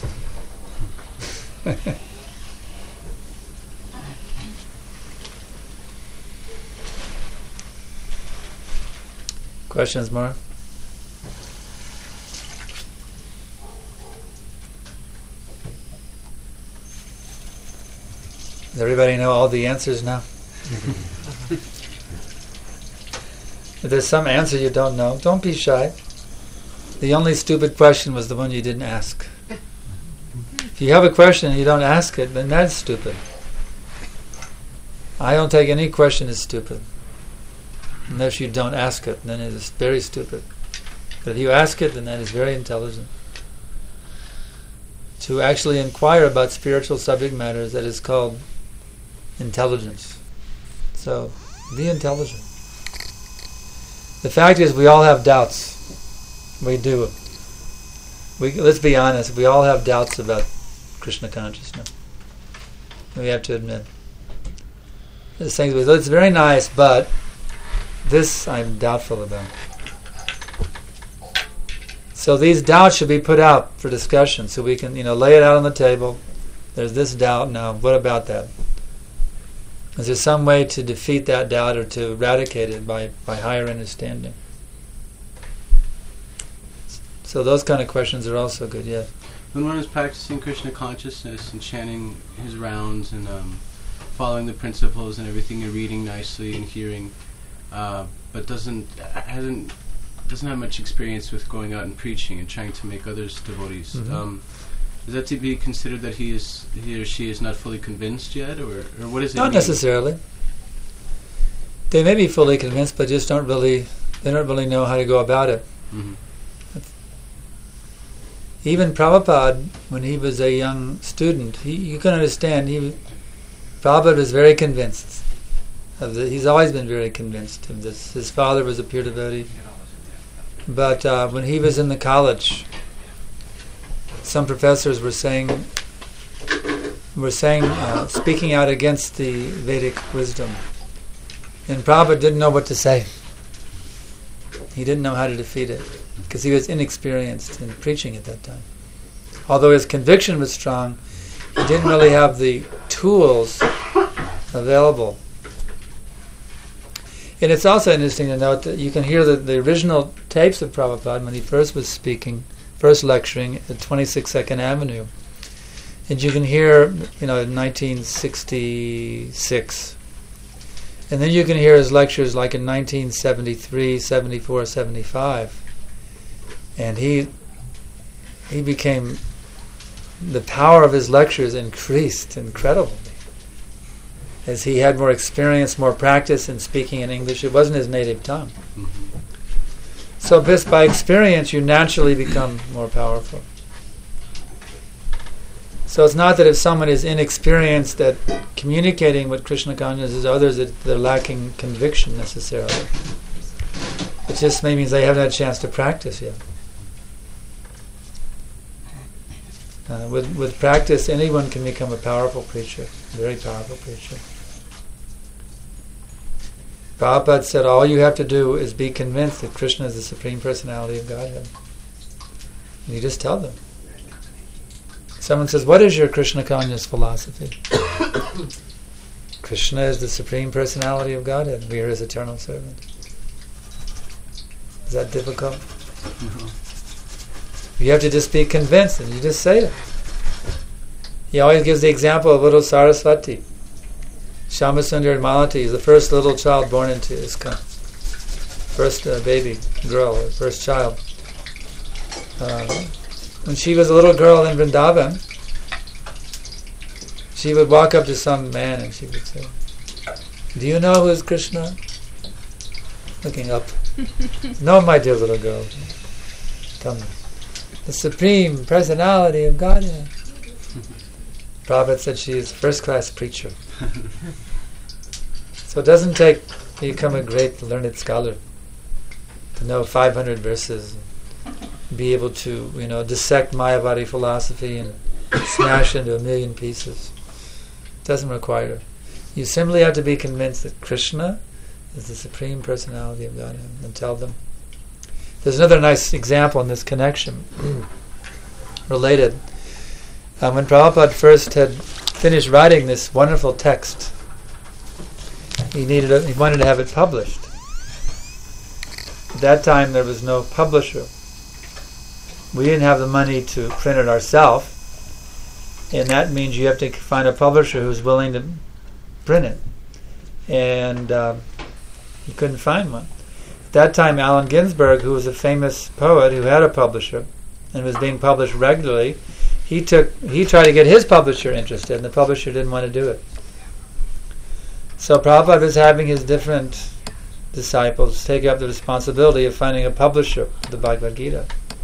Questions more? Does everybody know all the answers now? If there's some answer you don't know, don't be shy. The only stupid question was the one you didn't ask. If you have a question and you don't ask it, then that's stupid. I don't take any question as stupid. Unless you don't ask it, then it is very stupid. But if you ask it, then that is very intelligent. To actually inquire about spiritual subject matters, that is called intelligence. So, be intelligent. The fact is, we all have doubts. We do. We, let's be honest, we all have doubts about Krishna consciousness. We have to admit. This thing, it's very nice, but this I'm doubtful about. So these doubts should be put out for discussion, so we can, you know, lay it out on the table. There's this doubt. Now, what about that? Is there some way to defeat that doubt or to eradicate it by, by higher understanding? So those kind of questions are also good, yeah. When one is practicing Krishna consciousness and chanting his rounds and um, following the principles and everything and reading nicely and hearing, uh, but doesn't hasn't doesn't have much experience with going out and preaching and trying to make others devotees. Mm-hmm. Um, is that to be considered that he is he or she is not fully convinced yet, or, or what is it? Not mean? necessarily. They may be fully convinced, but just don't really they don't really know how to go about it. Mm-hmm. Even Prabhupada, when he was a young student, he, you can understand, he, Prabhupada was very convinced. Of the, he's always been very convinced of this. His father was a pure devotee. But uh, when he was in the college, some professors were saying, were saying, uh, speaking out against the Vedic wisdom. And Prabhupada didn't know what to say. He didn't know how to defeat it, because he was inexperienced in preaching at that time. Although his conviction was strong, he didn't really have the tools available. And it's also interesting to note that you can hear the, the original tapes of Prabhupada when he first was speaking, first lecturing at twenty-six Second Avenue. And you can hear, you know, in nineteen sixty-six. And then you can hear his lectures like in nineteen seventy-three, seventy-four, seventy-five. And he he became, the power of his lectures increased incredibly. As he had more experience, more practice in speaking in English. It wasn't his native tongue. Mm-hmm. So just by experience, you naturally become more powerful. So it's not that if someone is inexperienced at communicating with Krishna consciousness to others that they're lacking conviction necessarily. It just means they haven't had a chance to practice yet. Uh, with with practice, anyone can become a powerful preacher, a very powerful preacher. Prabhupada said all you have to do is be convinced that Krishna is the Supreme Personality of Godhead. And you just tell them. Someone says, what is your Krishna conscious philosophy? Krishna is the Supreme Personality of Godhead. We are His eternal servant. Is that difficult? Mm-hmm. You have to just be convinced, and you just say it. He always gives the example of little Saraswati. Shyamasundar Malati is the first little child born into ISKCON. First uh, baby girl, or first child. Uh, when she was a little girl in Vrindavan, she would walk up to some man and she would say, do you know who is Krishna? Looking up. No, my dear little girl. Tell me. The Supreme Personality of Godhead. Prabhupada said she is a first-class preacher. So it doesn't take you become a great learned scholar to know five hundred verses, be able to, you know, dissect Mayavadi philosophy and smash into a million pieces. It doesn't require it. You simply have to be convinced that Krishna is the Supreme Personality of Godhead, and tell them. There's another nice example in this connection, related. Um, when Prabhupada first had finished writing this wonderful text, he needed a, he wanted to have it published. At that time, there was no publisher. We didn't have the money to print it ourselves, and that means you have to find a publisher who's willing to print it. And uh, he couldn't find one. At that time, Allen Ginsberg, who was a famous poet who had a publisher and was being published regularly, he took he tried to get his publisher interested, and the publisher didn't want to do it. So Prabhupada was having his different disciples take up the responsibility of finding a publisher for the Bhagavad Gita.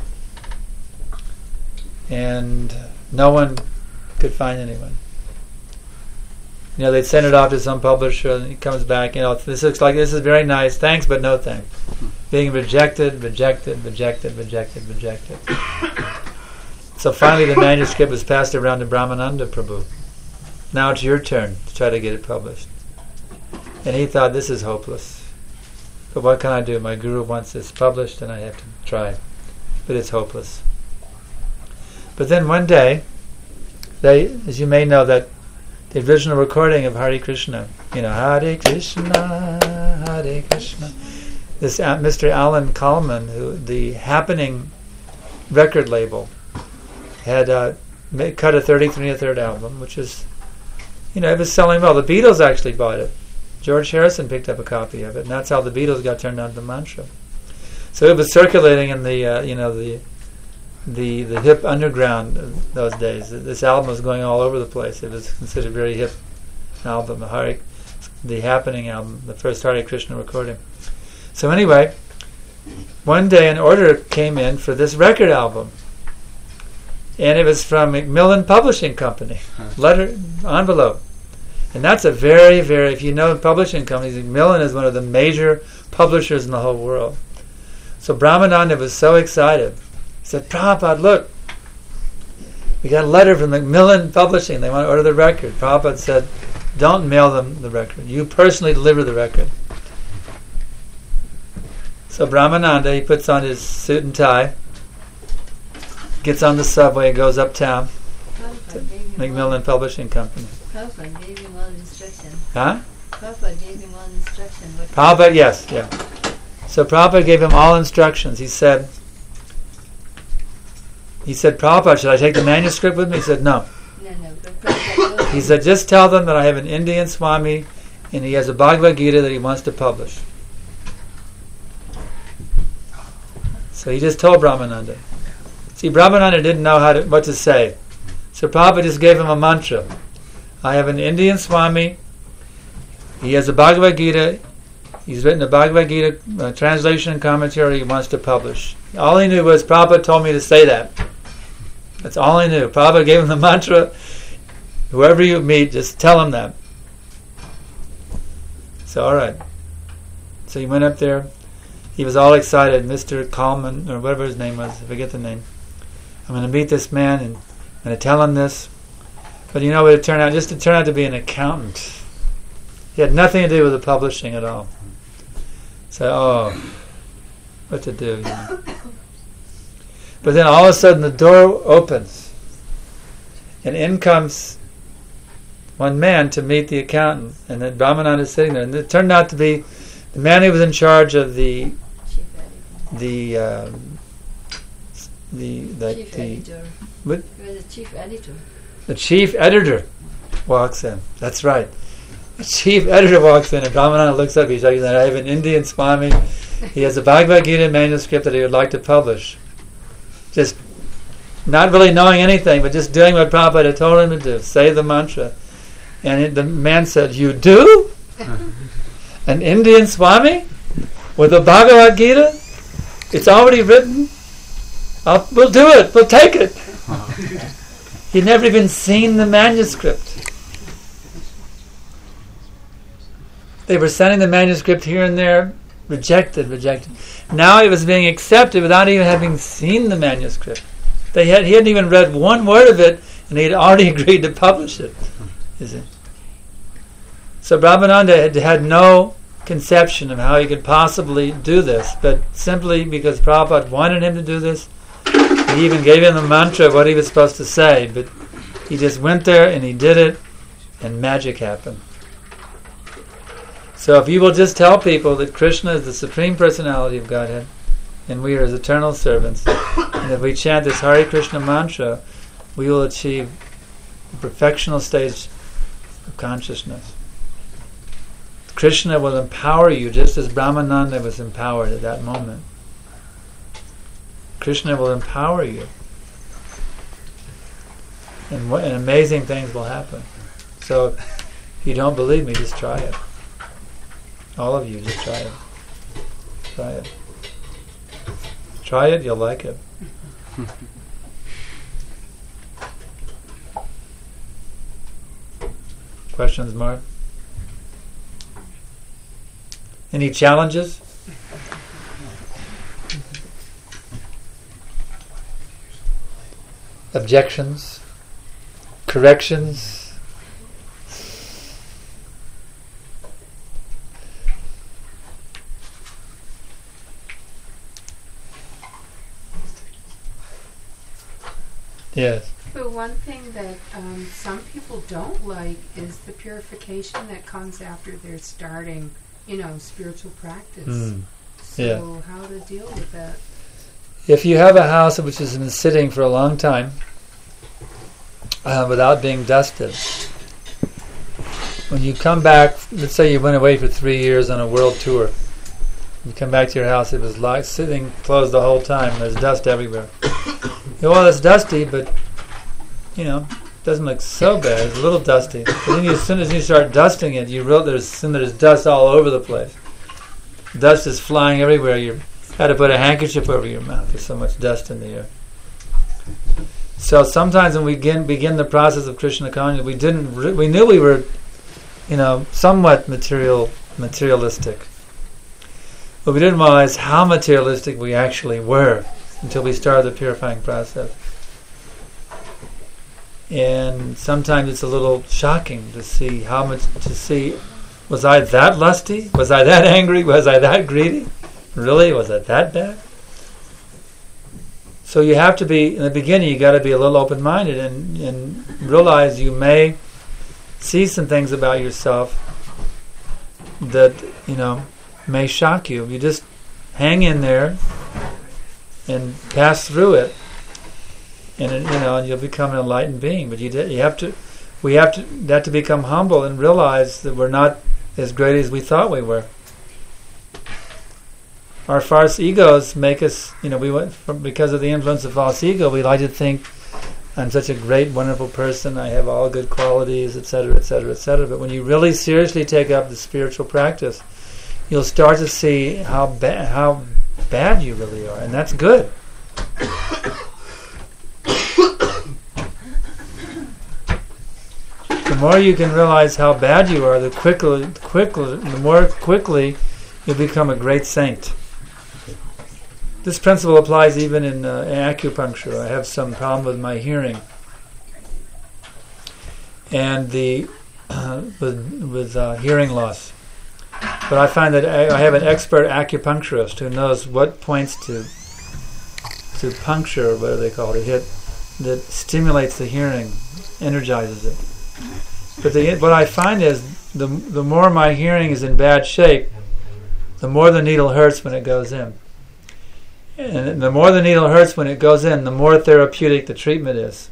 And no one could find anyone. You know, they'd send it off to some publisher, and he comes back, you know, this looks like, this is very nice, thanks, but no thanks. Being rejected, rejected, rejected, rejected, rejected. So finally the manuscript was passed around to Brahmananda Prabhu. Now it's your turn to try to get it published. And he thought, this is hopeless. But what can I do? My guru wants this published, and I have to try. But it's hopeless. But then one day, they, as you may know, that the original recording of Hare Krishna, you know, Hare Krishna, Hare Krishna. This uh, Mister Alan Coleman, who the Happening record label, had uh, made, cut a thirty-three and a third album, which is, you know, it was selling well. The Beatles actually bought it. George Harrison picked up a copy of it, and that's how the Beatles got turned on to the mantra. So it was circulating in the, uh, you know, the the the hip underground those days. This album was going all over the place. It was considered a very hip album, the Hare, the Happening album, the first Hare Krishna recording. So anyway, one day an order came in for this record album, and it was from Macmillan Publishing Company, letter envelope, and that's a very very if you know publishing companies, Macmillan is one of the major publishers in the whole world. So Brahmananda was so excited. He said, Prabhupada, look, we got a letter from Macmillan Publishing. They want to order the record. Prabhupada said, don't mail them the record. You personally deliver the record. So Brahmananda, he puts on his suit and tie, gets on the subway, goes uptown to Macmillan Publishing Company. Prabhupada gave him all instruction. Huh? Prabhupada gave him all instruction. What Prabhupada, yes, yeah. So Prabhupada gave him all instructions. He said, He said, Prabhupada, should I take the manuscript with me? He said, no. No, no. But Prabhupada He said, just tell them that I have an Indian Swami and he has a Bhagavad Gita that he wants to publish. So he just told Brahmananda. See, Brahmananda didn't know how to, what to say. So Prabhupada just gave him a mantra. I have an Indian Swami. He has a Bhagavad Gita. He's written a Bhagavad Gita uh, translation and commentary he wants to publish. All he knew was Prabhupada told me to say that. That's all he knew. Prabhupada gave him the mantra. Whoever you meet, just tell him that. So, all right. So he went up there. He was all excited. Mister Coleman, or whatever his name was, I forget the name. I'm going to meet this man and I'm going to tell him this. But you know what it turned out? Just it turned out to be an accountant. He had nothing to do with the publishing at all. say, oh, what to do. You know. But then all of a sudden the door opens, and in comes one man to meet the accountant, and then Brahmananda is sitting there, and it turned out to be the man who was in charge of the the um, the the, Chief the editor. what? He was the chief editor. The chief editor walks in. That's right. The chief editor walks in, and Brahmananda looks up. He's like, "I have an Indian Swami. He has a Bhagavad Gita manuscript that he would like to publish." Just not really knowing anything, but just doing what Prabhupada had told him to do. Say the mantra. And it, the man said, "You do? An Indian Swami? With a Bhagavad Gita? It's already written? I'll, we'll do it. We'll take it." He'd never even seen the manuscript. They were sending the manuscript here and there, rejected, rejected. Now it was being accepted without even having seen the manuscript. They had, he hadn't even read one word of it, and he had already agreed to publish it. You see? So Brahmananda had, had no conception of how he could possibly do this, but simply because Prabhupada wanted him to do this, he even gave him the mantra of what he was supposed to say, but he just went there and he did it, and magic happened. So if you will just tell people that Krishna is the Supreme Personality of Godhead, and we are His eternal servants, and if we chant this Hare Krishna mantra, we will achieve the perfectional stage of consciousness. Krishna will empower you just as Brahmananda was empowered at that moment. Krishna will empower you. And, what, and amazing things will happen. So if you don't believe me, just try it. All of you, just try it. Try it. Try it, you'll like it. Questions, Mark? Any challenges? Objections? Corrections? Yes. But one thing that um, some people don't like is the purification that comes after they're starting, you know, spiritual practice. Mm. So Yeah. how to deal with that? If you have a house which has been sitting for a long time uh, without being dusted, when you come back, let's say you went away for three years on a world tour, you come back to your house, it was like sitting closed the whole time, there's dust everywhere. Well, it's dusty, but, you know, it doesn't look so bad. It's a little dusty. But then you, as soon as you start dusting it, you realize there's, soon there's dust all over the place. Dust is flying everywhere. You had to put a handkerchief over your mouth. There's so much dust in the air. So sometimes when we begin, begin the process of Krishna consciousness, we didn't. Re- we knew we were, you know, somewhat material, materialistic, but we didn't realize how materialistic we actually were until we started the purifying process. And sometimes it's a little shocking to see how much, to see, was I that lusty? Was I that angry? Was I that greedy? Really? Was it that bad? So you have to be, in the beginning, you got to be a little open-minded and, and realize you may see some things about yourself that, you know, may shock you. You just hang in there and pass through it, and it, you know, and you'll become an enlightened being. But you d- you have to, we have to have to become humble and realize that we're not as great as we thought we were. Our false egos make us, you know, we went from, because of the influence of false ego, we like to think I'm such a great, wonderful person. I have all good qualities, et cetera, et cetera, et cetera. But when you really seriously take up the spiritual practice, you'll start to see how bad how bad you really are, and that's good. The more you can realize how bad you are, the quickly, quickly, the more quickly you'll become a great saint. This principle applies even in, uh, in acupuncture. I have some problem with my hearing, and the uh, with with uh, hearing loss. But I find that I I have an expert acupuncturist who knows what points to to puncture, or whatever they call it, hit, that stimulates the hearing, energizes it. But the, what I find is the the more my hearing is in bad shape, the more the needle hurts when it goes in. And the more the needle hurts when it goes in, the more therapeutic the treatment is.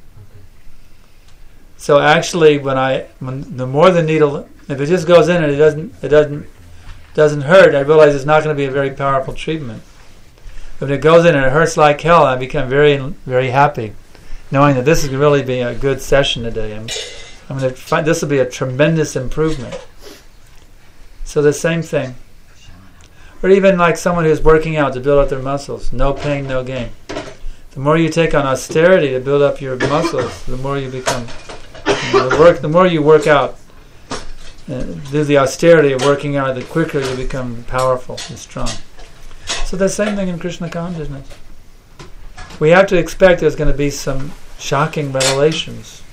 So actually, when I, when the more the needle, if it just goes in and it doesn't, it doesn't, doesn't hurt, I realize it's not going to be a very powerful treatment. But when it goes in and it hurts like hell, I become very, very happy, knowing that this is really be a good session today. I'm, I'm going to find this will be a tremendous improvement. So the same thing. Or even like someone who's working out to build up their muscles. No pain, no gain. The more you take on austerity to build up your muscles, the more you become, you know, the, work, the more you work out, uh, do the austerity of working out, the quicker you become powerful and strong. So the same thing in Krishna consciousness. We have to expect there's going to be some shocking revelations.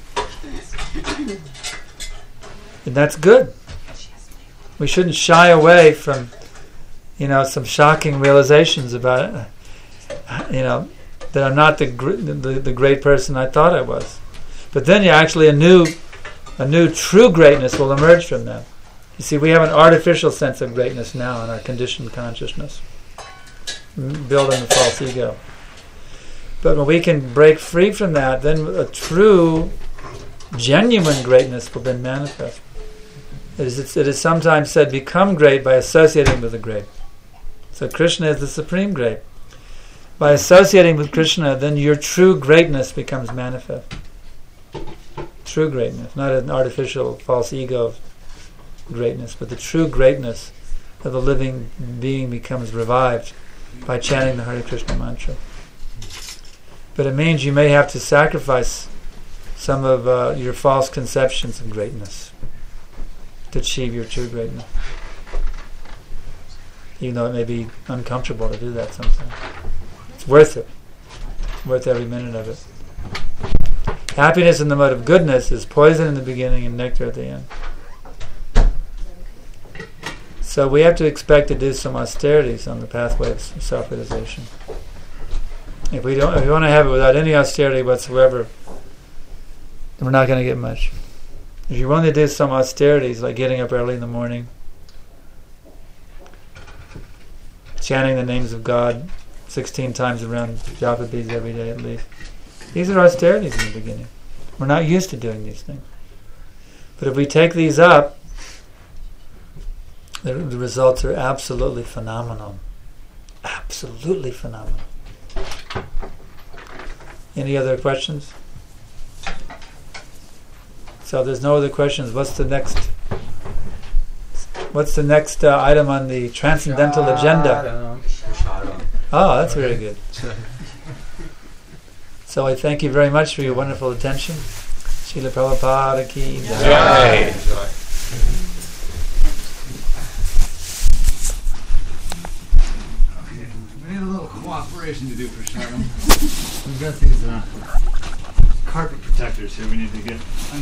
And that's good. We shouldn't shy away from, you know, some shocking realizations about it, you know, that I'm not the, gr- the the great person I thought I was. But then you actually a new, a new true greatness will emerge from that. You see, we have an artificial sense of greatness now in our conditioned consciousness, built on the false ego. But when we can break free from that, then a true, genuine greatness will then manifest. It is, it is sometimes said, become great by associating with the great. So Krishna is the supreme great. By associating with Krishna, then your true greatness becomes manifest. True greatness, not an artificial false ego greatness, but the true greatness of the living being becomes revived by chanting the Hare Krishna mantra. But it means you may have to sacrifice some of uh, your false conceptions of greatness to achieve your true greatness. Even though it may be uncomfortable to do that sometimes. It's worth it. Worth every minute of it. Happiness in the mode of goodness is poison in the beginning and nectar at the end. So we have to expect to do some austerities on the pathway of self-realization. If we don't, if we want to have it without any austerity whatsoever, then we're not going to get much. If you want to do some austerities, like getting up early in the morning, chanting the names of God sixteen times around japa beads every day at least. These are austerities in the beginning. We're not used to doing these things. But if we take these up, the, the results are absolutely phenomenal. Absolutely phenomenal. Any other questions? So if there's no other questions, what's the next What's the next uh, item on the transcendental agenda? Oh, that's very good. So I thank you very much for your wonderful attention. Srila Prabhupada ki jai. Okay, we need a little cooperation to do for Sharma. We've got these uh, carpet protectors here we need to get.